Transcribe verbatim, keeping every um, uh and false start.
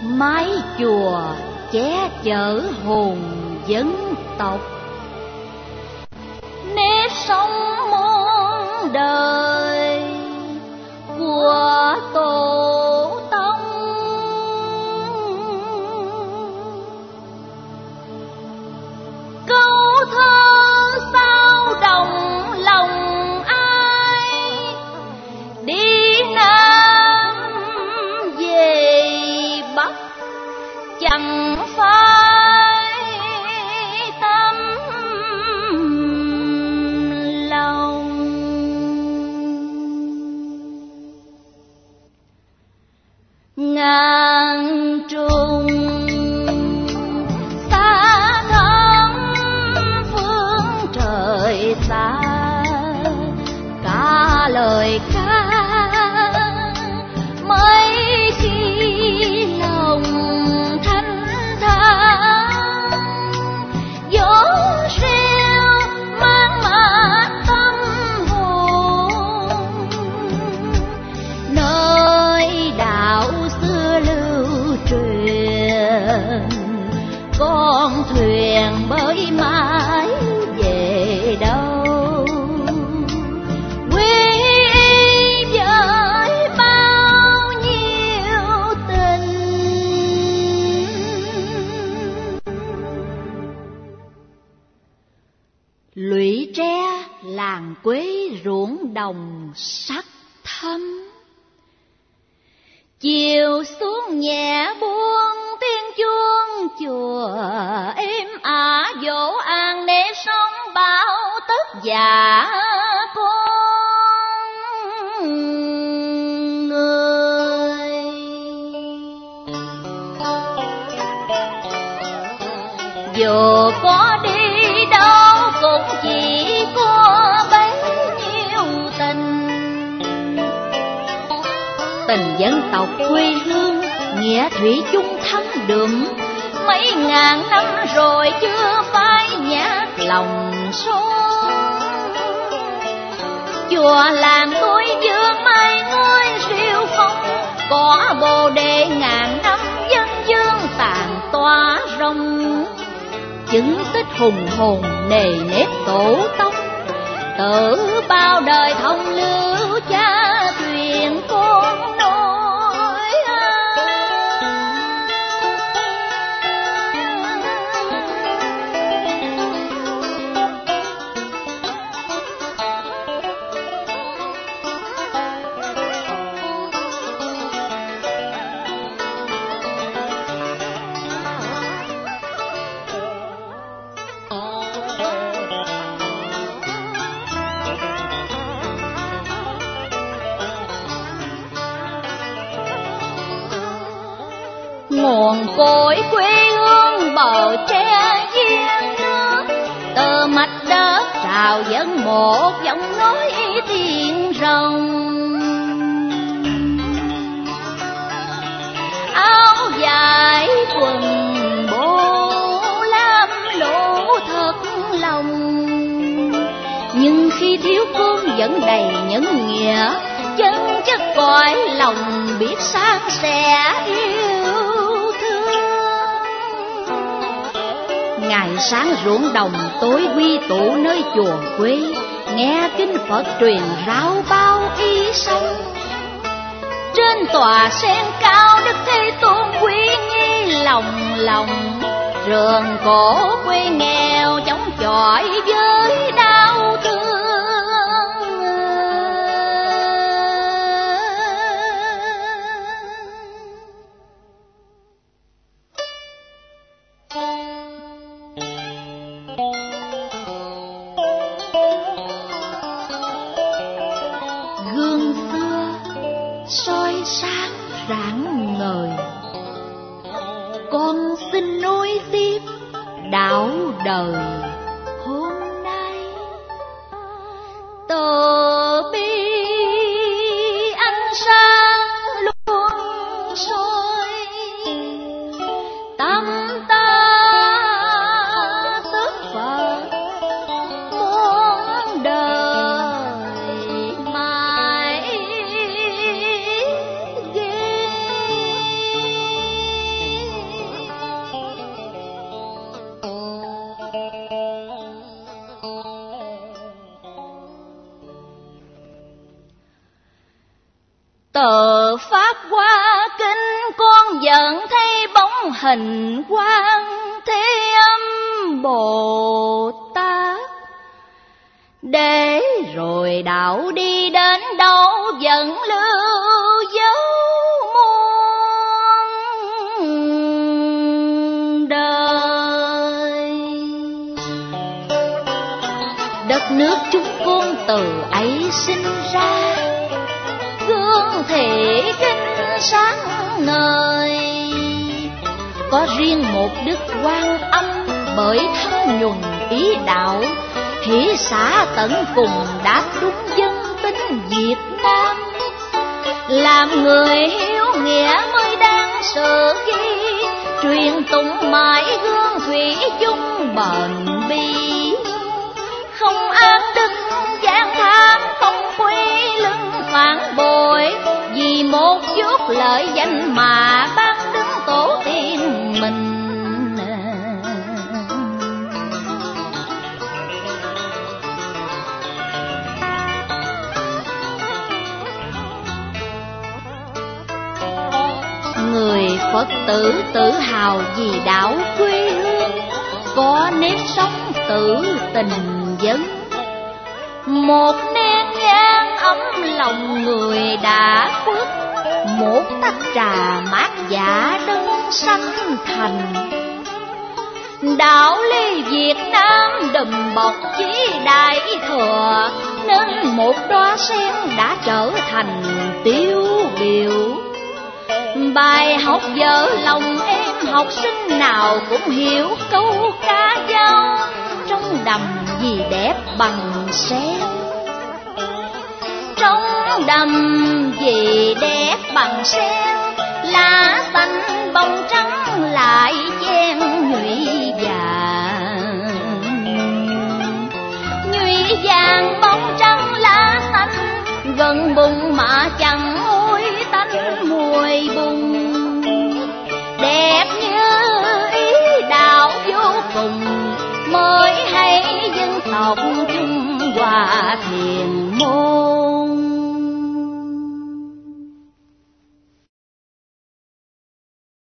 mái chùa che chở hồn dân tộc. Nếp sống muôn đời của tổ tông, câu thơ sao đồng lòng ai, đi Nam về Bắc chẳng phải tâm lòng. Ngàn trùng xa thăm phương trời xa, cả lời ca mấy khi lòng thanh thang, gió reo mang mát tâm hồn, nơi đạo xưa lưu truyền, con thuyền bơi mãi về đâu, quy y với bao nhiêu tình. Lũy tre làng quê ruộng đồng sắc thắm, chiều xuống nhẹ buông tiếng chuông chùa êm ả dỗ an nếp sống bao tất dạ con người. Dù có đi đâu cũng chỉ có bấy nhiêu tình, tình dân tộc quê hương nghĩa thủy chung thắm đượm, mấy ngàn năm rồi chưa phai nhạt lòng son. Chùa làng tôi chưa mai ngôi rêu phong, có bồ đề ngàn năm dân dương tàn tỏa rong, chứng tích hùng hồn nề nếp tổ tông, tự bao đời thông lưu cha truyền con nối. Nguồn cội quê hương bờ tre giếng nước, từ mạch đất trào dâng một giọng nói tiếng rồng. Áo dài quần bố lam lỗ thật lòng, nhưng khi thiếu cơm vẫn đầy nhân nghĩa, chân chất cõi lòng biết san sẻ yêu. Ngày sáng ruộng đồng, tối quy tụ nơi chùa quê, nghe kinh Phật truyền rao bao y sâu. Trên tòa sen cao Đức Thế Tôn quý nghi lòng lòng, rường cổ quê nghèo chống chọi với đau thương. Soi sáng rạng ngời, con xin nối tiếp đạo đời hôm nay. Từ bi ánh sáng luôn soi, tâm ta tức Phật muôn đời mãi ghi. Tờ Pháp Hoa Kinh con vẫn thấy bóng hình Quan Thế Âm Bồ Tát. Để rồi đạo đi đến đâu vẫn lưu dấu muôn đời. Đất nước chúng con từ ấy sinh ra, gương thể kinh sáng ngời. Có riêng một Đức Quan Âm bởi thâm nhuần ý đạo, hỷ xả tận cùng đáp đúng dân tính Việt Nam. Làm người hiếu nghĩa mới đáng sợ ghi, truyền tụng mãi gương thủy chung bền bỉ. Không an đức gian tham, không quy lưng phản bội, vì một chút lợi danh mà ban đứng tổ tiên mình. Người Phật tử tự hào vì đạo quê hương, có nếp sống tự tình dân. Một nén nhang ấm lòng người đã khuất, một tách trà mát dạ đơn sanh thành. Đạo lý Việt Nam đùm bọc chí đại thừa, nên một đóa sen đã trở thành tiêu biểu. Bài học vỡ lòng em học sinh nào cũng hiểu câu ca dao, trong đầm gì đẹp bằng sen. Trong đầm gì đẹp bằng sen, lá xanh bông trắng lại chen nhụy vàng. Nhụy vàng bông trắng lá xanh, gần bùn mà chẳng hôi tanh mùi bùn. Đẹp như ý đạo vô cùng, mới hay dân tộc chung hòa thiền môn.